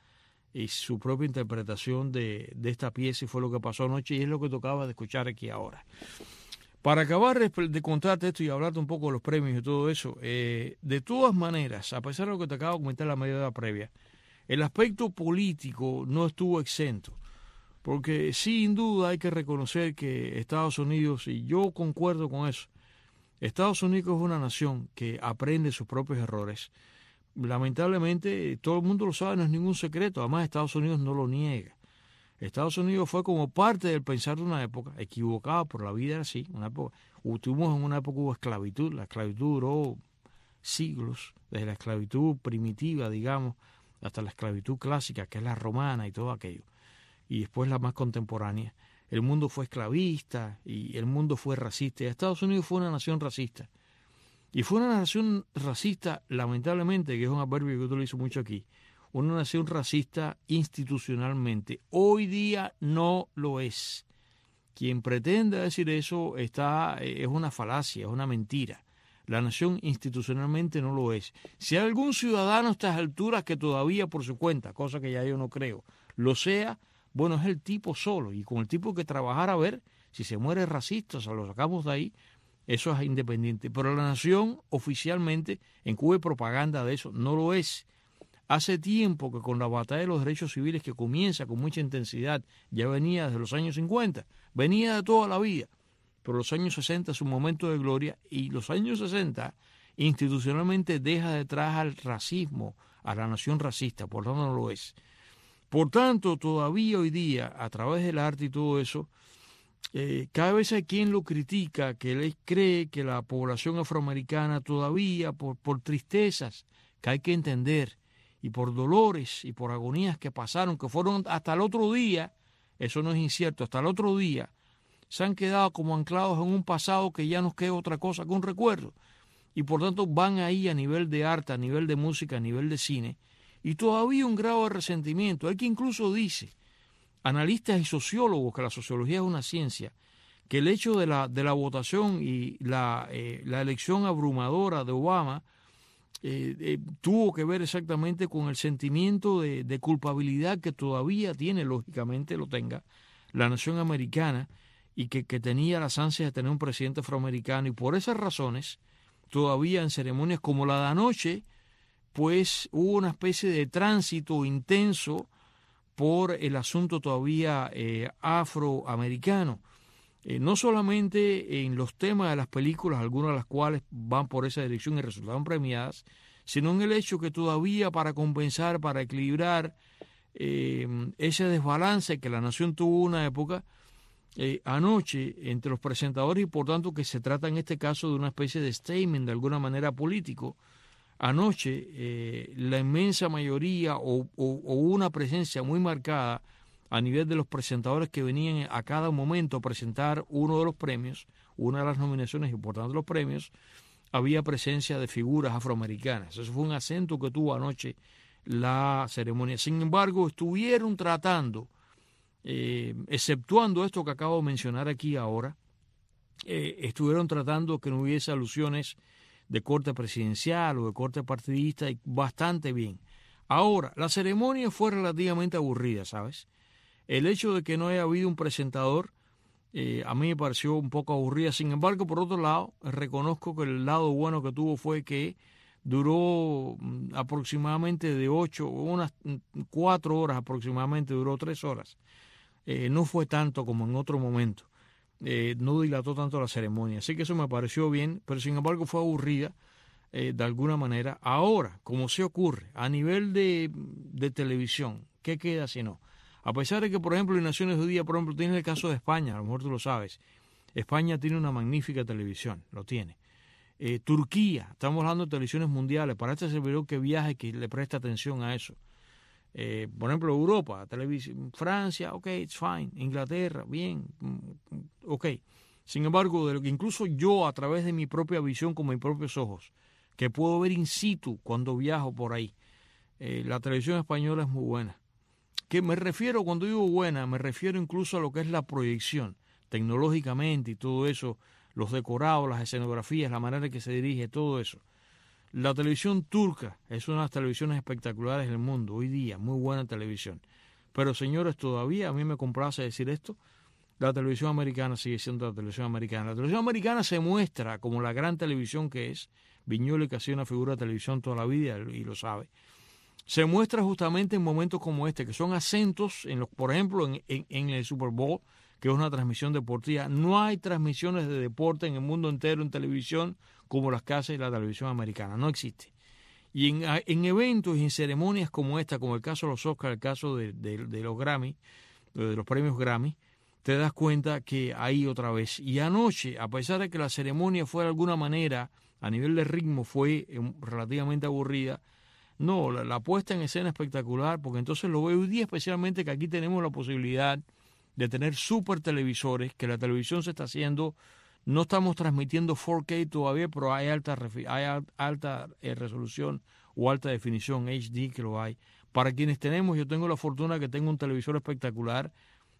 su propia interpretación de esta pieza, y fue lo que pasó anoche, y es lo que tocaba de escuchar aquí ahora. Para acabar de contarte esto y hablarte un poco de los premios y todo eso, de todas maneras, a pesar de lo que te acabo de comentar en la media hora previa, el aspecto político no estuvo exento. Porque sin duda hay que reconocer que Estados Unidos, y yo concuerdo con eso, Estados Unidos es una nación que aprende sus propios errores. Lamentablemente, todo el mundo lo sabe, no es ningún secreto. Además, Estados Unidos no lo niega. Estados Unidos fue como parte del pensar de una época, equivocada, por la vida era así. Tuvimos en una época hubo esclavitud, la esclavitud duró siglos, desde la esclavitud primitiva, digamos, hasta la esclavitud clásica, que es la romana y todo aquello. Y después la más contemporánea. El mundo fue esclavista y el mundo fue racista. Y Estados Unidos fue una nación racista. Y fue una nación racista, lamentablemente, que es un adverbio que yo utilizo mucho aquí, una nación racista institucionalmente. Hoy día no lo es. Quien pretenda decir eso es una falacia, es una mentira. La nación institucionalmente no lo es. Si hay algún ciudadano a estas alturas que todavía por su cuenta, cosa que ya yo no creo, lo sea, bueno, es el tipo solo, y con el tipo que trabajar a ver si se muere racista, o sea, lo sacamos de ahí, eso es independiente. Pero la nación oficialmente, en Cuba hay propaganda de eso, no lo es. Hace tiempo que con la batalla de los derechos civiles, que comienza con mucha intensidad, ya venía desde los años 50, venía de toda la vida, pero los años 60 es un momento de gloria, y los años 60 institucionalmente deja detrás al racismo, a la nación racista, por lo tanto no lo es. Por tanto, todavía hoy día, a través del arte y todo eso, cada vez hay quien lo critica, que él cree que la población afroamericana todavía, por tristezas que hay que entender, y por dolores y por agonías que pasaron, que fueron hasta el otro día, eso no es incierto, hasta el otro día, se han quedado como anclados en un pasado que ya nos queda otra cosa que un recuerdo. Y por tanto van ahí a nivel de arte, a nivel de música, a nivel de cine, y todavía un grado de resentimiento. Hay que incluso dice, analistas y sociólogos, que la sociología es una ciencia, que el hecho de la votación y la elección abrumadora de Obama tuvo que ver exactamente con el sentimiento de culpabilidad que todavía tiene, lógicamente lo tenga, la nación americana, y que tenía las ansias de tener un presidente afroamericano, y por esas razones todavía en ceremonias como la de anoche pues hubo una especie de tránsito intenso por el asunto todavía afroamericano, no solamente en los temas de las películas, algunas de las cuales van por esa dirección y resultaron premiadas, sino en el hecho que todavía para compensar, para equilibrar ese desbalance que la nación tuvo una época, anoche entre los presentadores, y por tanto que se trata en este caso de una especie de statement de alguna manera político, anoche la inmensa mayoría o una presencia muy marcada a nivel de los presentadores que venían a cada momento a presentar uno de los premios, una de las nominaciones y por tanto los premios, había presencia de figuras afroamericanas. Eso fue un acento que tuvo anoche la ceremonia. Sin embargo, estuvieron tratando, exceptuando esto que acabo de mencionar aquí ahora, estuvieron tratando que no hubiese alusiones de corte presidencial o de corte partidista, y bastante bien. Ahora, la ceremonia fue relativamente aburrida, ¿sabes? El hecho de que no haya habido un presentador a mí me pareció un poco aburrida. Sin embargo, por otro lado, reconozco que el lado bueno que tuvo fue que duró aproximadamente de 8, unas 4 horas aproximadamente, duró 3 horas. No fue tanto como en otro momento. No dilató tanto la ceremonia. Así que eso me pareció bien, pero sin embargo fue aburrida de alguna manera. Ahora, como se ocurre, a nivel de televisión, ¿qué queda si no? A pesar de que, por ejemplo, en Naciones Unidas, por ejemplo, tiene el caso de España, a lo mejor tú lo sabes. España tiene una magnífica televisión, lo tiene. Turquía, estamos hablando de televisiones mundiales, para este servidor que viaje, que le presta atención a eso. Por ejemplo, Europa, televisión, Francia, ok, it's fine. Inglaterra, bien, ok. Sin embargo, de lo que incluso yo, a través de mi propia visión, con mis propios ojos, que puedo ver in situ cuando viajo por ahí, la televisión española es muy buena. ¿Qué me refiero cuando digo buena? Me refiero incluso a lo que es la proyección, tecnológicamente y todo eso, los decorados, las escenografías, la manera en que se dirige, todo eso. La televisión turca es una de las televisiones espectaculares del mundo hoy día, muy buena televisión. Pero señores, todavía a mí me complace decir esto, la televisión americana sigue siendo la televisión americana. La televisión americana se muestra como la gran televisión que es. Viñuela, que ha sido una figura de televisión toda la vida y lo sabe. Se muestra justamente en momentos como este, que son acentos, por ejemplo, en el Super Bowl, que es una transmisión deportiva. No hay transmisiones de deporte en el mundo entero en televisión como las que hace la televisión americana. No existe. Y en eventos y en ceremonias como esta, como el caso de los Oscars, el caso de los Grammy, de los premios Grammy, te das cuenta que ahí otra vez. Y anoche, a pesar de que la ceremonia fue de alguna manera, a nivel de ritmo, fue relativamente aburrida, no, la puesta en escena espectacular, porque entonces lo veo hoy día, especialmente que aquí tenemos la posibilidad de tener super televisores, que la televisión se está haciendo, no estamos transmitiendo 4K todavía, pero hay alta resolución o alta definición, HD, que lo hay. Para quienes tenemos, yo tengo la fortuna que tengo un televisor espectacular,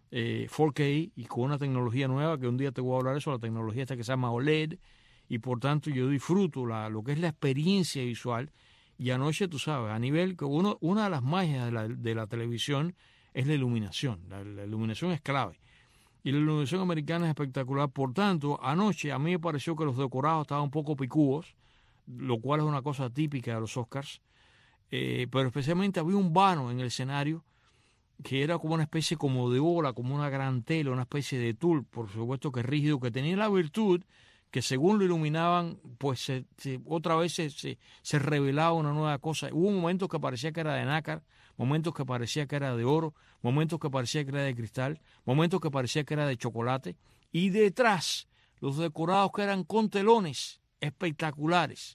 4K, y con una tecnología nueva, que un día te voy a hablar de eso, la tecnología esta que se llama OLED, y por tanto yo disfruto lo que es la experiencia visual. Y anoche, tú sabes, a nivel que una de las magias de la televisión es la iluminación. La iluminación es clave. Y la iluminación americana es espectacular. Por tanto, anoche a mí me pareció que los decorados estaban un poco picudos, lo cual es una cosa típica de los Oscars. Pero especialmente había un vano en el escenario que era como una especie como de ola, como una gran tela, una especie de tul, por supuesto que rígido, que tenía la virtud que según lo iluminaban, pues otra vez se revelaba una nueva cosa. Hubo momentos que parecía que era de nácar, momentos que parecía que era de oro, momentos que parecía que era de cristal, momentos que parecía que era de chocolate, y detrás los decorados que eran con telones espectaculares,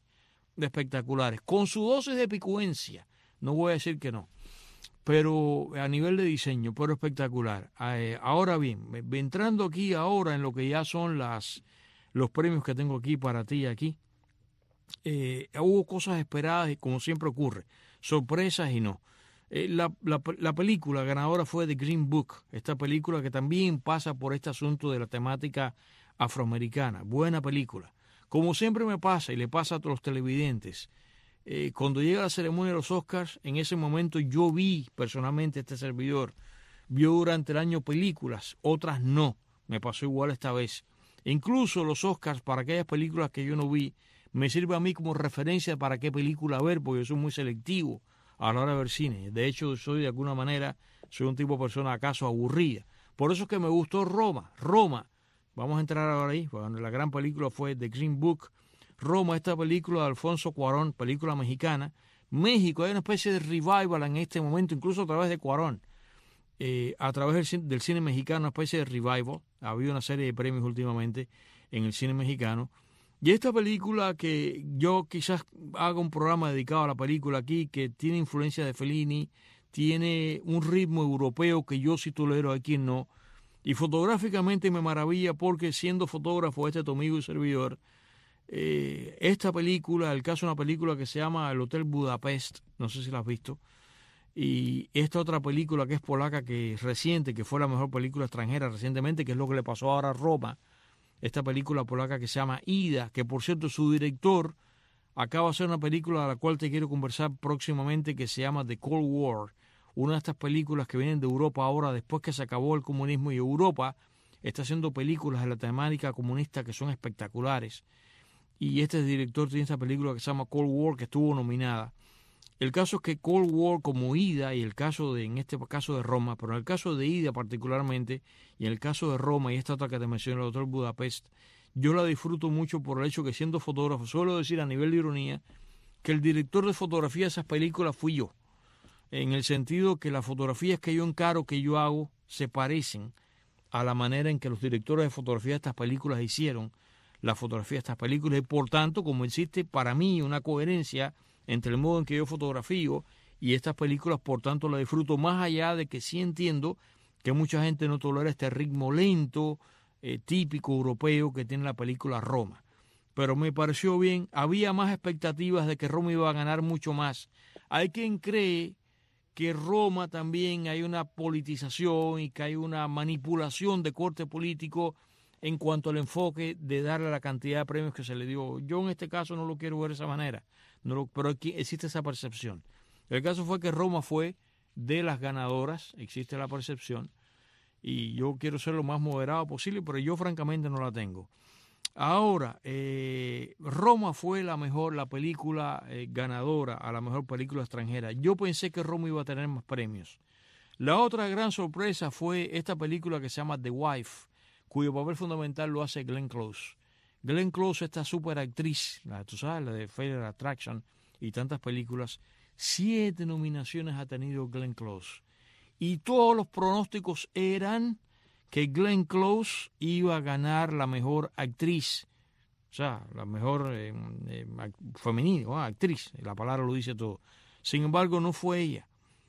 con su dosis de picuencia, no voy a decir que no, pero a nivel de diseño, pero espectacular. Ahora bien, entrando aquí ahora en lo que ya son los premios que tengo aquí para ti aquí, hubo cosas esperadas y como siempre ocurre, sorpresas y no. La película ganadora fue The Green Book, esta película que también pasa por este asunto de la temática afroamericana. Buena película. Como siempre me pasa y le pasa a todos los televidentes, Cuando llega la ceremonia de los Oscars, en ese momento yo vi personalmente, este servidor vio durante el año películas, otras no, me pasó igual esta vez. Incluso los Oscars, para aquellas películas que yo no vi, me sirve a mí como referencia para qué película ver, porque yo soy muy selectivo a la hora de ver cine. De hecho, soy de alguna manera, soy un tipo de persona acaso aburrida. Por eso es que me gustó Roma. Roma, vamos a entrar ahora ahí, porque la gran película fue The Green Book. Roma, esta película de Alfonso Cuarón, película mexicana. México, hay una especie de revival en este momento, incluso a través de Cuarón. A través del cine mexicano, una especie de revival. Ha habido una serie de premios últimamente en el cine mexicano. Y esta película, que yo quizás haga un programa dedicado a la película aquí, que tiene influencia de Fellini, tiene un ritmo europeo que yo sí tolero, a quien no. Y fotográficamente me maravilla porque, siendo fotógrafo, tu amigo y servidor, esta película, el caso de una película que se llama El Hotel Budapest, no sé si la has visto, y esta otra película que es polaca, que reciente, que fue la mejor película extranjera recientemente, que es lo que le pasó ahora a Roma, esta película polaca que se llama Ida, que por cierto su director acaba de hacer una película de la cual te quiero conversar próximamente, que se llama The Cold War, una de estas películas que vienen de Europa ahora, después que se acabó el comunismo, y Europa está haciendo películas de la temática comunista que son espectaculares. Y este director tiene esta película que se llama Cold War, que estuvo nominada. El caso es que Cold War, como Ida, y el caso de, en este caso de Roma, pero en el caso de Ida particularmente, y en el caso de Roma, y esta otra que te mencioné, el Hotel Budapest, yo la disfruto mucho por el hecho que, siendo fotógrafo, suelo decir a nivel de ironía que el director de fotografía de esas películas fui yo, en el sentido que las fotografías que yo encaro, que yo hago, se parecen a la manera en que los directores de fotografía de estas películas hicieron la fotografía de estas películas, y por tanto, como existe para mí una coherencia entre el modo en que yo fotografío y estas películas, por tanto la disfruto, más allá de que sí entiendo que mucha gente no tolera este ritmo lento, típico europeo que tiene la película Roma. Pero me pareció bien, había más expectativas de que Roma iba a ganar mucho más. Hay quien cree que Roma también hay una politización y que hay una manipulación de corte político en cuanto al enfoque de darle la cantidad de premios que se le dio. Yo en este caso no lo quiero ver de esa manera, pero aquí existe esa percepción. El caso fue que Roma fue de las ganadoras, existe la percepción, y yo quiero ser lo más moderado posible, pero yo francamente no la tengo. Ahora, Roma fue la película ganadora a la mejor película extranjera. Yo pensé que Roma iba a tener más premios. La otra gran sorpresa fue esta película que se llama The Wife, cuyo papel fundamental lo hace Glenn Close. Glenn Close, esta super actriz, tú sabes, la de Fatal Attraction y tantas películas, 7 nominaciones ha tenido Glenn Close. Y todos los pronósticos eran que Glenn Close iba a ganar la mejor actriz, o sea, la mejor femenina, actriz, la palabra lo dice todo. Sin embargo, no fue ella.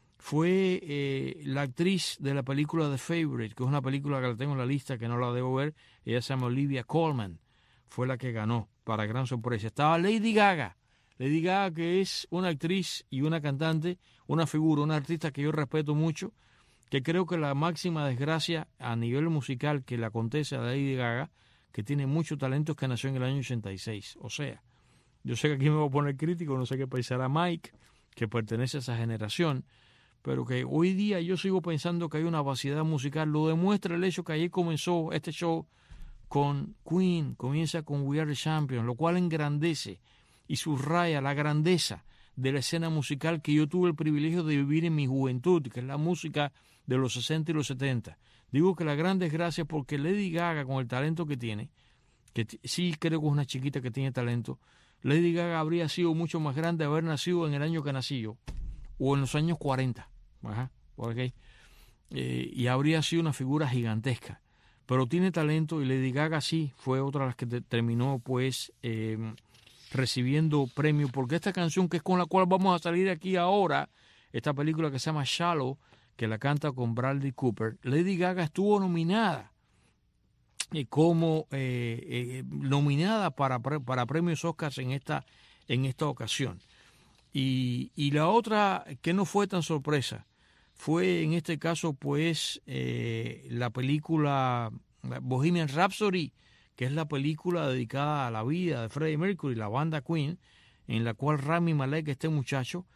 Fue la actriz de la película The Favorite, que es una película que la tengo en la lista, que no la debo ver. Ella se llama Olivia Colman. Fue la que ganó, para gran sorpresa. Estaba Lady Gaga. Lady Gaga, que es una actriz y una cantante, una figura, una artista que yo respeto mucho, que creo que la máxima desgracia a nivel musical que le acontece a Lady Gaga, que tiene mucho talento, es que nació en el año 86. O sea, yo sé que aquí me voy a poner crítico, no sé qué pensará Mike, que pertenece a esa generación, pero que hoy día yo sigo pensando que hay una vaciedad musical. Lo demuestra el hecho que ayer comenzó este show con Queen, comienza con We Are the Champions, lo cual engrandece y subraya la grandeza de la escena musical que yo tuve el privilegio de vivir en mi juventud, que es la música de los 60 y los 70. Digo que la gran desgracia es porque Lady Gaga, con el talento que tiene, que sí creo que es una chiquita que tiene talento, Lady Gaga habría sido mucho más grande haber nacido en el año que nací yo, o en los años 40. Okay. Y habría sido una figura gigantesca, pero tiene talento, y Lady Gaga sí fue otra de las que terminó pues recibiendo premio, porque esta canción, que es con la cual vamos a salir aquí ahora, esta película que se llama Shallow, que la canta con Bradley Cooper, Lady Gaga estuvo nominada como nominada para premios Oscars en esta ocasión. Y la otra, que no fue tan sorpresa, fue en este caso pues la película Bohemian Rhapsody, que es la película dedicada a la vida de Freddie Mercury, la banda Queen, en la cual Rami Malek, este muchacho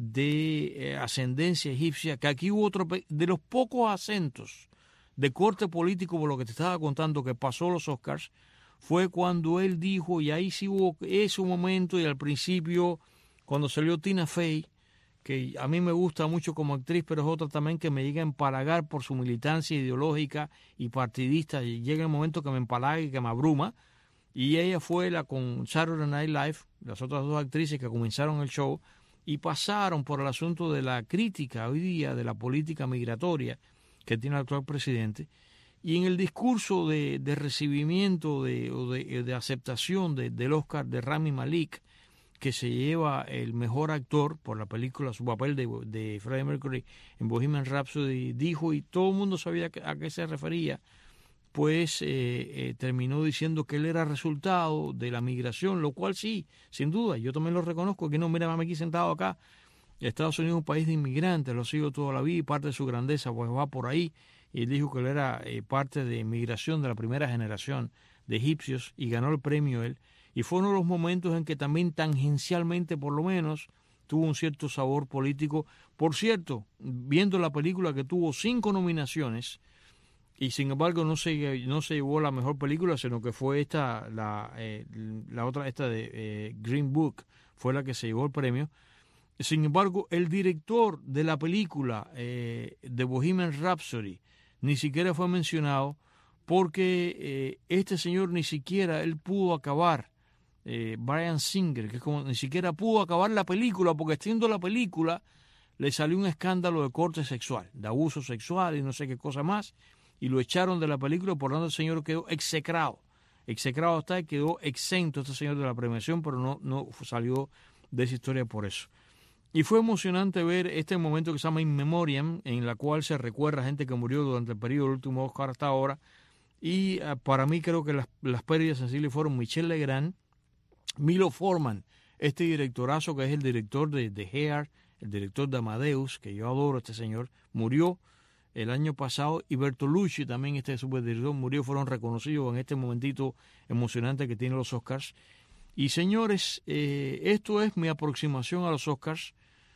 de ascendencia egipcia, que aquí hubo otro de los pocos acentos de corte político, por lo que te estaba contando, que pasó los Oscars, fue cuando él dijo, y ahí sí hubo ese momento, y al principio, cuando salió Tina Fey, que a mí me gusta mucho como actriz, pero es otra también que me llega a empalagar por su militancia ideológica y partidista, y llega el momento que me empalaga y que me abruma, y ella fue la con Saturday Night Live, las otras dos actrices que comenzaron el show, y pasaron por el asunto de la crítica hoy día de la política migratoria que tiene el actual presidente, y en el discurso de recibimiento de aceptación del Oscar de Rami Malek, que se lleva el mejor actor por la película, su papel de Freddie Mercury en Bohemian Rhapsody, dijo, y todo el mundo sabía a qué se refería, pues terminó diciendo que él era resultado de la migración, lo cual sí, sin duda, yo también lo reconozco, que no, mira, aquí sentado acá, Estados Unidos es un país de inmigrantes, lo sigo toda la vida y parte de su grandeza pues va por ahí, y él dijo que él era parte de migración de la primera generación de egipcios y ganó el premio él, y fue uno de los momentos en que también tangencialmente por lo menos tuvo un cierto sabor político. Por cierto, viendo la película que tuvo 5 nominaciones, y sin embargo no se llevó la mejor película, sino que fue esta, la otra, esta de Green Book, fue la que se llevó el premio. Sin embargo, el director de la película de Bohemian Rhapsody ni siquiera fue mencionado, porque este señor ni siquiera él pudo acabar, Bryan Singer, que es como, ni siquiera pudo acabar la película, porque haciendo la película le salió un escándalo de corte sexual, de abuso sexual y no sé qué cosa más, y lo echaron de la película, por lo tanto el señor quedó execrado hasta que quedó exento este señor de la premiación, pero no salió de esa historia por eso. Y fue emocionante ver este momento que se llama In Memoriam, en la cual se recuerda a gente que murió durante el periodo del último Oscar hasta ahora, y para mí creo que las pérdidas sensibles fueron Michel Legrand, Milo Forman, este directorazo que es el director de Hair, el director de Amadeus, que yo adoro a este señor, murió el año pasado, y Bertolucci también, este superdirector, murió, fueron reconocidos en este momentito emocionante que tienen los Oscars. Y señores, esto es mi aproximación a los Oscars.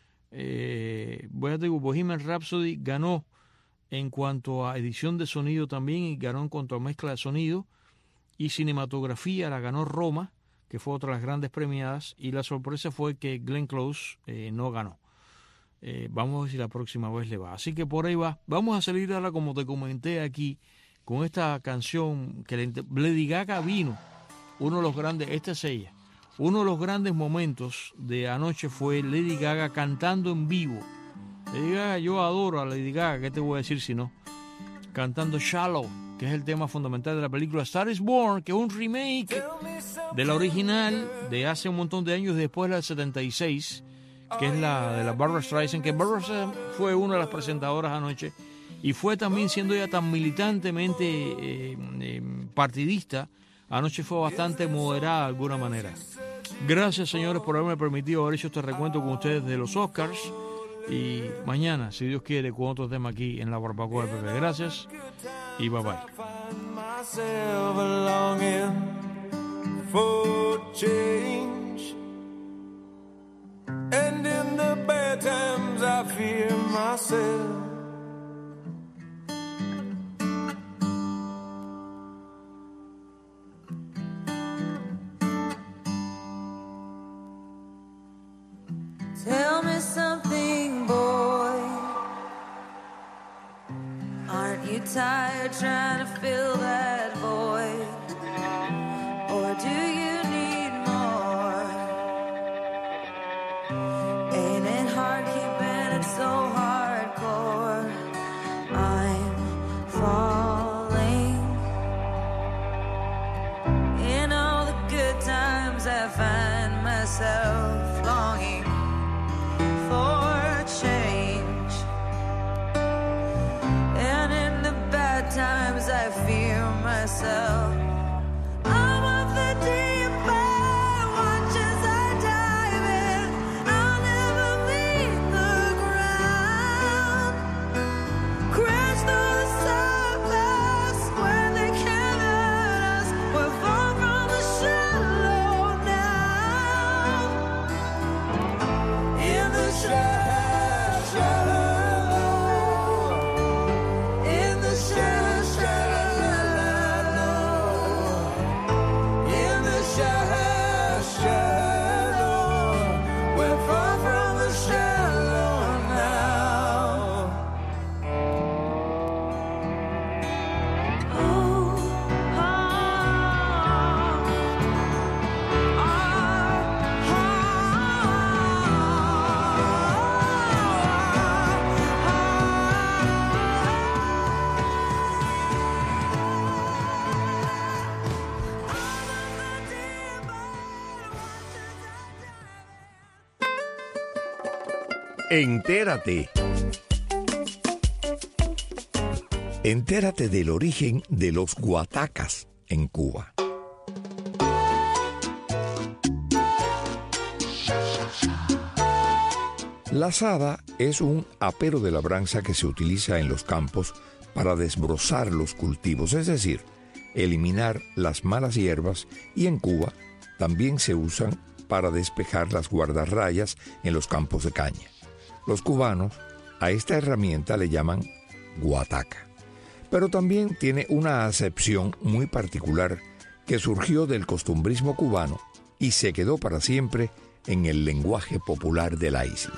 Voy a decir, Bohemian Rhapsody ganó en cuanto a edición de sonido también, y ganó en cuanto a mezcla de sonido, y cinematografía la ganó Roma, que fue otra de las grandes premiadas, y la sorpresa fue que Glenn Close no ganó. Vamos a ver si la próxima vez le va. Así que por ahí va. Vamos a salir ahora, como te comenté aquí, con esta canción que Lady Gaga vino. Uno de los grandes, esta es ella. Uno de los grandes momentos de anoche fue Lady Gaga cantando en vivo. Lady Gaga, yo adoro a Lady Gaga, ¿qué te voy a decir si no? Cantando Shallow, que es el tema fundamental de la película Star is Born, que es un remake de la original de hace un montón de años, después la del 76, que es la de la Barbra Streisand, que Barbra Streisand fue una de las presentadoras anoche, y fue también, siendo ella tan militantemente partidista, anoche fue bastante moderada de alguna manera. Gracias, señores, por haberme permitido haber hecho este recuento con ustedes de los Oscars, y mañana, si Dios quiere, con otro tema aquí en la Barbacoa de Pepe. Gracias y bye bye. And in the bad times I fear myself. Tell me something, boy. Aren't you tired trying to fill that void? Or do you need more? Ain't it hard keeping it so hardcore? I'm falling. In all the good times I find myself longing for change, and in the bad times I fear myself. I'm of the deep end, watch as I dive in. I'll never meet the ground. Crash through the surface where they can't hurt us. We're far from the shallow now. Entérate. Entérate del origen de los guatacas en Cuba. La azada es un apero de labranza que se utiliza en los campos para desbrozar los cultivos, es decir, eliminar las malas hierbas, y en Cuba también se usan para despejar las guardarrayas en los campos de caña. Los cubanos a esta herramienta le llaman guataca, pero también tiene una acepción muy particular que surgió del costumbrismo cubano y se quedó para siempre en el lenguaje popular de la isla.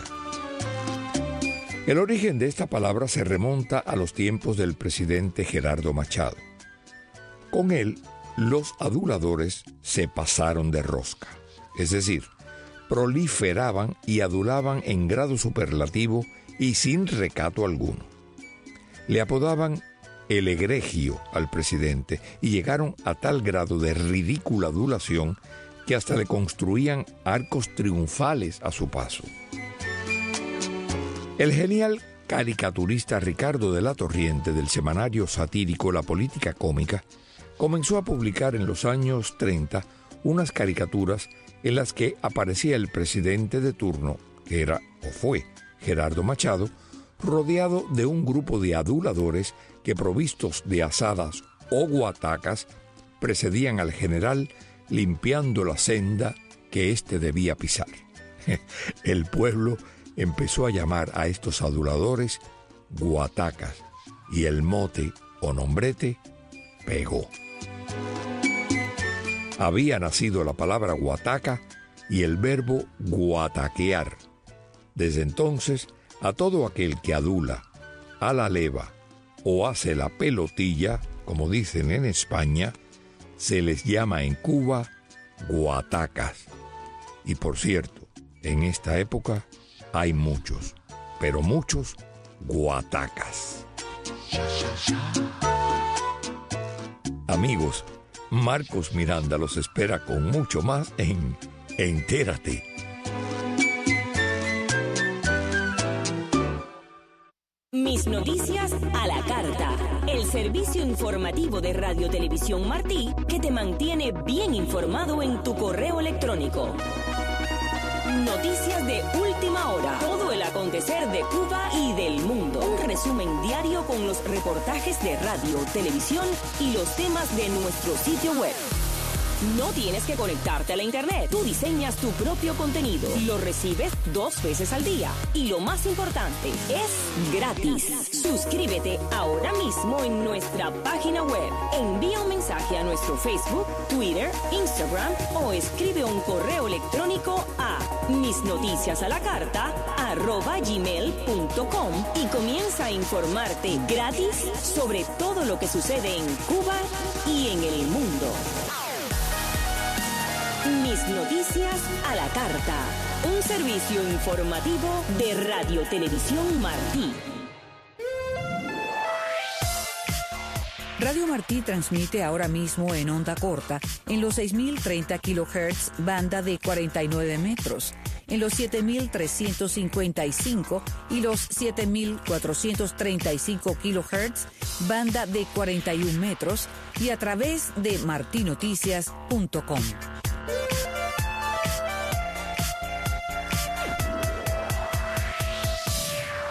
El origen de esta palabra se remonta a los tiempos del presidente Gerardo Machado. Con él, los aduladores se pasaron de rosca, es decir, proliferaban y adulaban en grado superlativo y sin recato alguno. Le apodaban el egregio al presidente y llegaron a tal grado de ridícula adulación que hasta le construían arcos triunfales a su paso. El genial caricaturista Ricardo de la Torriente, del semanario satírico La Política Cómica, comenzó a publicar en los años 30 unas caricaturas en las que aparecía el presidente de turno, que era o fue Gerardo Machado, rodeado de un grupo de aduladores que, provistos de azadas o guatacas, precedían al general limpiando la senda que éste debía pisar. El pueblo empezó a llamar a estos aduladores guatacas y el mote o nombrete pegó. Había nacido la palabra guataca y el verbo guataquear. Desde entonces, a todo aquel que adula, a la leva o hace la pelotilla, como dicen en España, se les llama en Cuba guatacas. Y por cierto, en esta época hay muchos, pero muchos guatacas. Amigos, Marcos Miranda los espera con mucho más en Entérate. Mis noticias a la carta. El servicio informativo de Radio Televisión Martí que te mantiene bien informado en tu correo electrónico. Noticias de última hora. Todo el acontecer de Cuba y del mundo. Un resumen diario con los reportajes de radio, televisión y los temas de nuestro sitio web. No tienes que conectarte a la internet. Tú diseñas tu propio contenido. Lo recibes 2 veces al día. Y lo más importante, es gratis. Suscríbete ahora mismo en nuestra página web. Envía un mensaje a nuestro Facebook, Twitter, Instagram o escribe un correo electrónico a misnoticiasalacarta@gmail.com y comienza a informarte gratis sobre todo lo que sucede en Cuba y en el mundo. Mis noticias a la carta. Un servicio informativo de Radio Televisión Martí. Radio Martí transmite ahora mismo en onda corta en los 6.030 kHz, banda de 49 metros, en los 7.355 y los 7.435 kHz, banda de 41 metros, y a través de martinoticias.com.